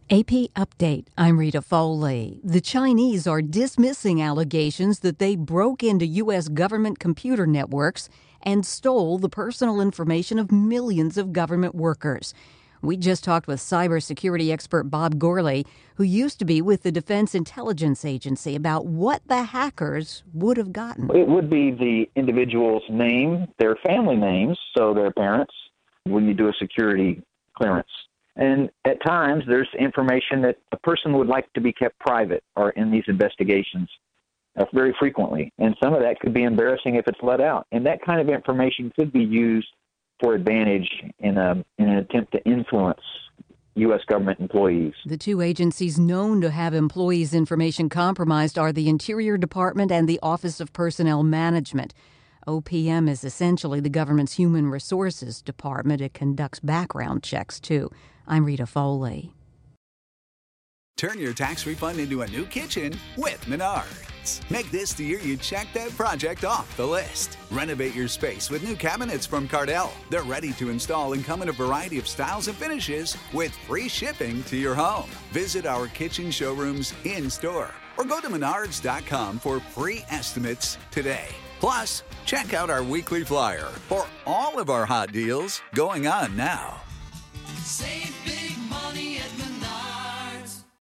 AP Update. I'm Rita Foley. The Chinese are dismissing allegations that they broke into U.S. government computer networks and stole the personal information of millions of government workers. We just talked with cybersecurity expert Bob Gourley, who used to be with the Defense Intelligence Agency, about what the hackers would have gotten. It would be the individual's name, their family names, so their parents, when you do a security clearance. And at times, there's information that a person would like to be kept private or in these investigations very frequently. And some of that could be embarrassing if it's let out. And that kind of information could be used for advantage in an attempt to influence U.S. government employees. The two agencies known to have employees' information compromised are the Interior Department and the Office of Personnel Management. OPM is essentially the government's human resources department. It conducts background checks, too. I'm Rita Foley. Turn your tax refund into a new kitchen with Menards. Make this the year you check that project off the list. Renovate your space with new cabinets from Cardell. They're ready to install and come in a variety of styles and finishes with free shipping to your home. Visit our kitchen showrooms in-store or go to menards.com for free estimates today. Plus, check out our weekly flyer for all of our hot deals going on now. Save